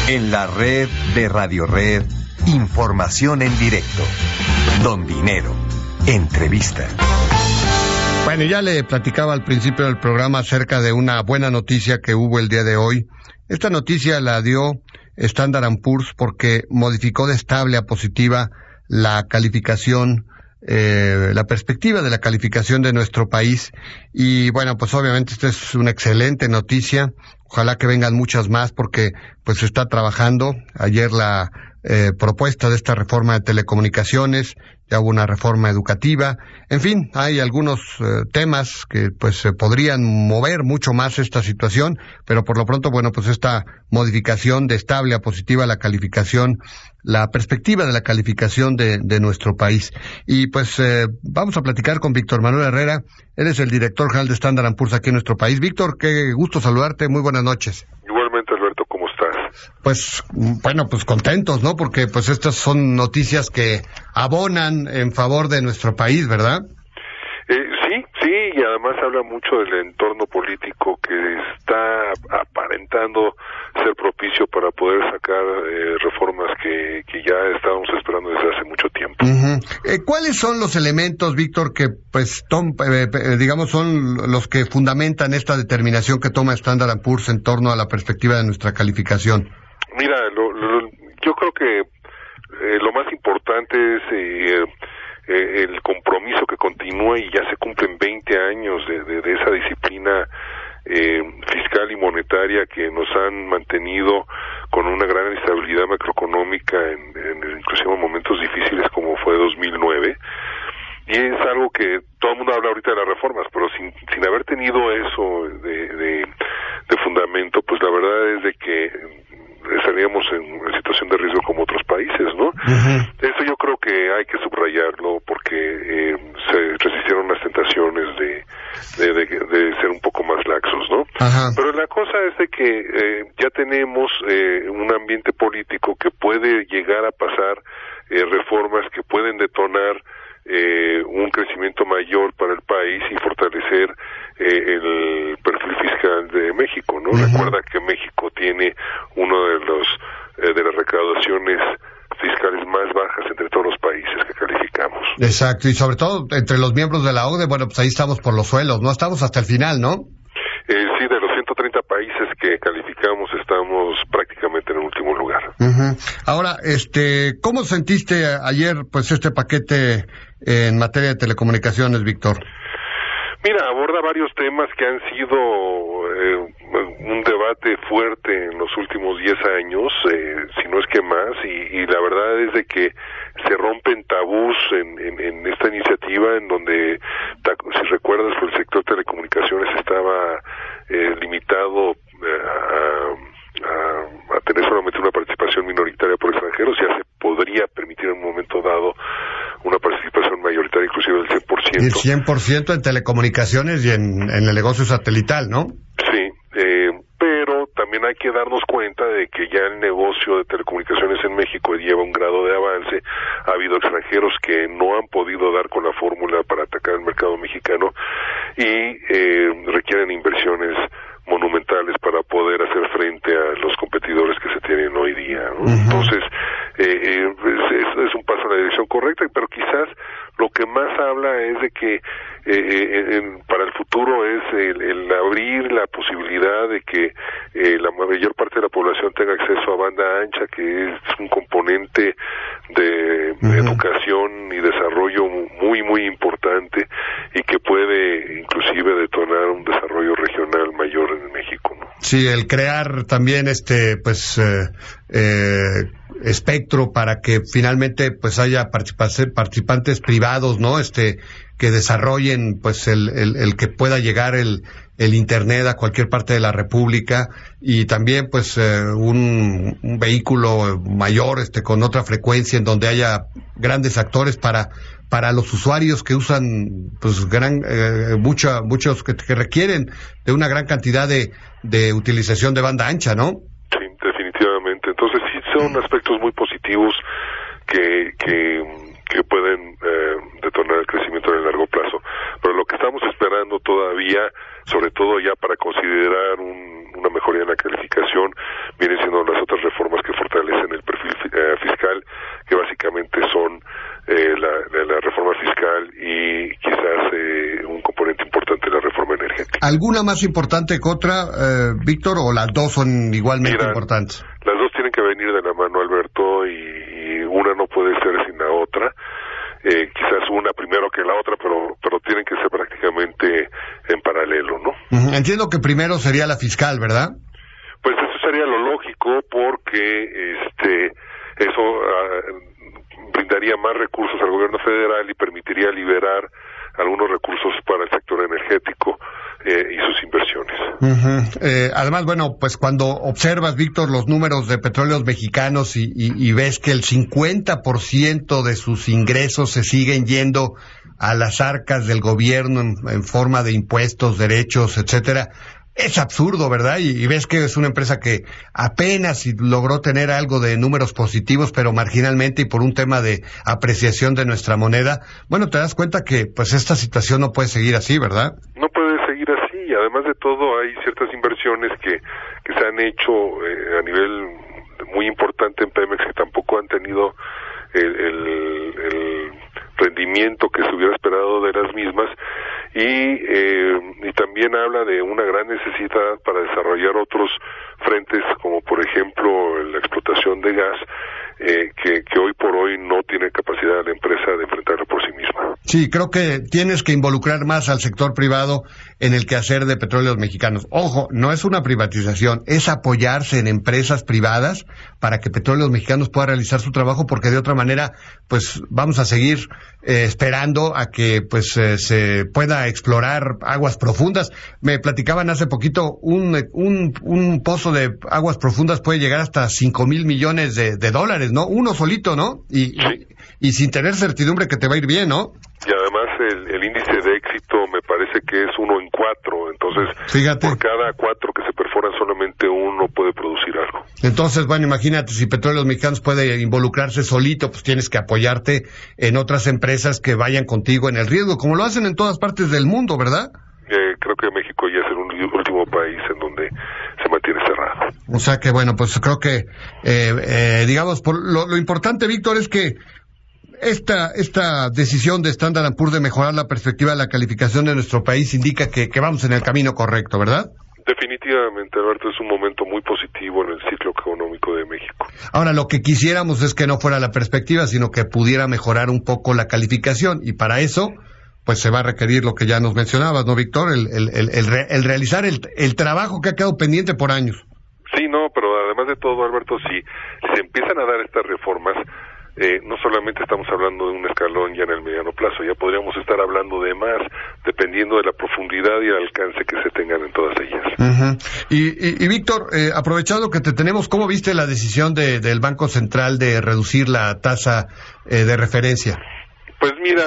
En la red de Radio Red, información en directo. Don Dinero, entrevista. Bueno, ya le platicaba al principio del programa acerca de una buena noticia que hubo el día de hoy. Esta noticia la dio Standard & Poor's porque modificó de estable a positiva la calificación, la perspectiva de la calificación de nuestro país. Y bueno, pues obviamente esta es una excelente noticia. Ojalá que vengan muchas más porque pues se está trabajando. Ayer la propuesta de esta reforma de telecomunicaciones, ya hubo una reforma educativa, en fin, hay algunos temas que pues se podrían mover mucho más esta situación, pero por lo pronto, bueno, pues esta modificación de estable a positiva la calificación, la perspectiva de la calificación de nuestro país. Y pues vamos a platicar con Víctor Manuel Herrera, él es el director general de Standard & Poor's aquí en nuestro país. Víctor, qué gusto saludarte, muy buenas noches. Igualmente, Alberto, ¿cómo estás? Pues, bueno, pues contentos, ¿no? Porque pues estas son noticias que abonan en favor de nuestro país, ¿verdad? Sí, y además habla mucho del entorno político que está aparentando ser propicio para poder sacar reformas que ya estábamos esperando desde hace mucho tiempo. Uh-huh. ¿Cuáles son los elementos, Víctor, que pues digamos son los que fundamentan esta determinación que toma Standard & Poor's en torno a la perspectiva de nuestra calificación? Mira, yo creo que lo más importante es el compromiso que continúa y ya se cumplen 20 años de esa disciplina fiscal y monetaria que nos han mantenido con una gran estabilidad macroeconómica en inclusive momentos difíciles como fue 2009. Y es algo que todo el mundo habla ahorita de las reformas, pero sin haber tenido eso de fundamento, pues la verdad es de que estaríamos en una situación de riesgo como otros países, ¿no? Uh-huh. Eso yo creo que hay que subrayarlo porque se resistieron las tentaciones de ser un poco más laxos, ¿no? Uh-huh. Pero la cosa es de que ya tenemos un ambiente político que puede llegar a pasar reformas que pueden detonar un crecimiento mayor para el país y fortalecer el perfil fiscal de México, ¿no? Uh-huh. Recuerda que México tiene uno de las recaudaciones fiscales más bajas entre todos los países que calificamos. Exacto, y sobre todo entre los miembros de la OCDE, bueno, pues ahí estamos por los suelos, ¿no? Estamos hasta el final, ¿no? Sí, de los 130 países que calificamos estamos prácticamente en el último lugar. Uh-huh. Ahora, ¿cómo sentiste ayer pues este paquete en materia de telecomunicaciones, Víctor? Mira, aborda varios temas que han sido un debate fuerte en los últimos 10 años, si no es que más, y la verdad es de que se rompen tabús en esta iniciativa en donde, si recuerdas, pues el sector de telecomunicaciones estaba limitado a tener solamente una participación minoritaria por extranjeros. Ya se podría permitir en un momento dado una participación mayoritaria, inclusive del 100%. El 100% en telecomunicaciones y en el negocio satelital, ¿no? Sí, pero también hay que darnos cuenta de que ya el negocio de telecomunicaciones en México lleva un grado de avance. Ha habido extranjeros que no han podido dar con la fórmula para atacar el mercado mexicano y requieren inversiones monumentales para poder hacer frente a los competidores que se tienen hoy día, ¿no? Uh-huh. Entonces, es un paso en la dirección correcta, pero quizás lo que más habla es de que para el futuro es el abrir la posibilidad de que la mayor parte de la población tenga acceso a banda ancha, que es un componente de educación y desarrollo muy, muy importante y que puede inclusive detonar un desarrollo regional mayor en México, ¿no? Sí, el crear también espectro para que finalmente pues haya participantes privados, ¿no? Que desarrollen pues el que pueda llegar el internet a cualquier parte de la República y también pues un vehículo mayor con otra frecuencia en donde haya grandes actores para los usuarios que usan pues muchos que requieren de una gran cantidad de utilización de banda ancha, ¿no? Sí, definitivamente. Entonces sí son aspectos muy positivos que pueden detonar el crecimiento en el largo plazo. Pero lo que estamos esperando todavía, sobre todo ya para considerar una mejoría en la calificación, vienen siendo las otras reformas ¿Alguna más importante que otra, Víctor, o las dos son igualmente importantes? Las dos tienen que venir de la mano, Alberto, y una no puede ser sin la otra. Quizás una primero que la otra, pero tienen que ser prácticamente en paralelo, ¿no? Entiendo que primero sería la fiscal, ¿verdad? Pues eso sería lo lógico, porque eso brindaría más recursos al gobierno federal y permitiría liberar algunos recursos para el sector energético y sus inversiones. Además, bueno, pues cuando observas, Víctor, los números de Petróleos Mexicanos y ves que el 50% de sus ingresos se siguen yendo a las arcas del gobierno en forma de impuestos, derechos, etcétera, es absurdo, ¿verdad? Y ves que es una empresa que apenas logró tener algo de números positivos, pero marginalmente y por un tema de apreciación de nuestra moneda. Bueno, te das cuenta que pues esta situación no puede seguir así, ¿verdad? No puede seguir así, y además de todo hay ciertas inversiones que se han hecho a nivel muy importante en Pemex que tampoco han tenido el rendimiento que se hubiera esperado de las mismas, y también habla de una gran necesidad para desarrollar otros frentes, como por ejemplo la explotación de gas, que hoy por hoy no tiene capacidad la empresa de enfrentarla por sí misma. Sí, creo que tienes que involucrar más al sector privado en el quehacer de Petróleos Mexicanos. Ojo, no es una privatización, es apoyarse en empresas privadas para que Petróleos Mexicanos pueda realizar su trabajo, porque de otra manera, pues vamos a seguir esperando a que pues se pueda explorar aguas profundas. Me platicaban hace poquito, un pozo de aguas profundas puede llegar hasta 5,000 millones de dólares, ¿no? Uno solito, ¿no? Y sin tener certidumbre que te va a ir bien, ¿no? Y además el índice de éxito me parece que es 1 en 4, entonces fíjate, por cada 4 que se perforan solamente uno puede producir algo. Entonces, bueno, imagínate, si Petróleos Mexicanos puede involucrarse solito, pues tienes que apoyarte en otras empresas que vayan contigo en el riesgo, como lo hacen en todas partes del mundo, ¿verdad? Creo que México ya es el último país en donde se mantiene cerrado. O sea que, bueno, pues creo que, digamos, lo importante, Víctor, es que esta decisión de Standard & Poor's de mejorar la perspectiva de la calificación de nuestro país indica que vamos en el camino correcto, ¿verdad? Definitivamente, Alberto, es un momento muy positivo en el ciclo económico de México. Ahora, lo que quisiéramos es que no fuera la perspectiva, sino que pudiera mejorar un poco la calificación, y para eso pues se va a requerir lo que ya nos mencionabas, ¿no, Víctor? El realizar el trabajo que ha quedado pendiente por años. Sí, no, pero además de todo, Alberto, si se empiezan a dar estas reformas, no solamente estamos hablando de un escalón ya en el mediano plazo, ya podríamos estar hablando de más, dependiendo de la profundidad y el alcance que se tengan en todas ellas. Y Víctor, aprovechando que te tenemos, ¿cómo viste la decisión del Banco Central de reducir la tasa de referencia? Pues mira,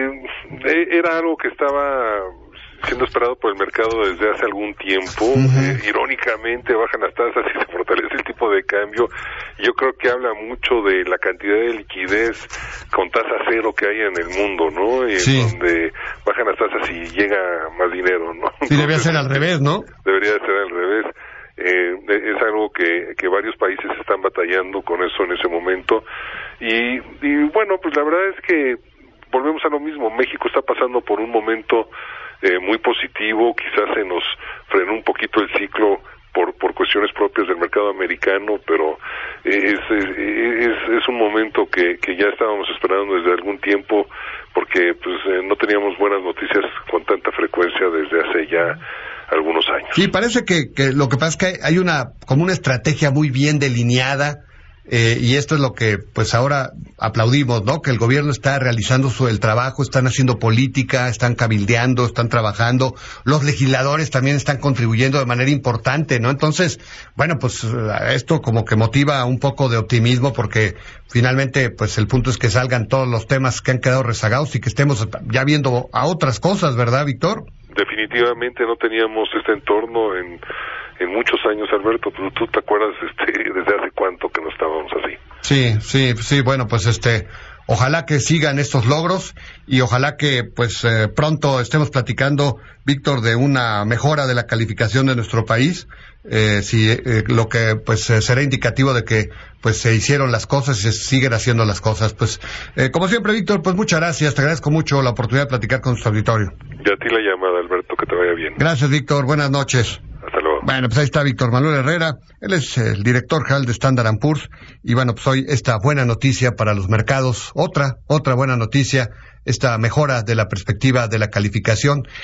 era algo que estaba siendo esperado por el mercado desde hace algún tiempo. Irónicamente bajan las tasas y se fortalece el tipo de cambio. Yo creo que habla mucho de la cantidad de liquidez con tasa cero que hay en el mundo, ¿no? Y sí, donde bajan las tasas y llega más dinero, ¿no? Sí, debería ser al revés, ¿no? Debería ser al revés. Es algo que varios países están batallando con eso en ese momento. Y bueno, pues la verdad es que volvemos a lo mismo. México está pasando por un momento muy positivo, quizás se nos frenó un poquito el ciclo por cuestiones propias del mercado americano, pero es un momento que ya estábamos esperando desde algún tiempo, porque pues no teníamos buenas noticias con tanta frecuencia desde hace ya algunos años. Sí, parece que lo que pasa es que hay como una estrategia muy bien delineada. Y esto es lo que pues ahora aplaudimos, ¿no? Que el gobierno está realizando el trabajo, están haciendo política, están cabildeando, están trabajando, los legisladores también están contribuyendo de manera importante, ¿no? Entonces, bueno, pues esto como que motiva un poco de optimismo, porque finalmente pues el punto es que salgan todos los temas que han quedado rezagados y que estemos ya viendo a otras cosas, ¿verdad, Víctor? Definitivamente no teníamos este entorno en muchos años, Alberto, pero tú te acuerdas desde hace cuánto que no estábamos así. Sí, bueno, pues ojalá que sigan estos logros y ojalá que pues pronto estemos platicando, Víctor, de una mejora de la calificación de nuestro país, lo que pues será indicativo de que pues se hicieron las cosas y se siguen haciendo las cosas. Pues como siempre, Víctor, pues muchas gracias, te agradezco mucho la oportunidad de platicar con nuestro auditorio. Y a ti la llamada, Alberto, que te vaya bien. Gracias, Víctor, buenas noches. Hasta luego. Bueno, pues ahí está Víctor Manuel Herrera, él es el director general de Standard & Poor's, y bueno, pues hoy esta buena noticia para los mercados, otra buena noticia, esta mejora de la perspectiva de la calificación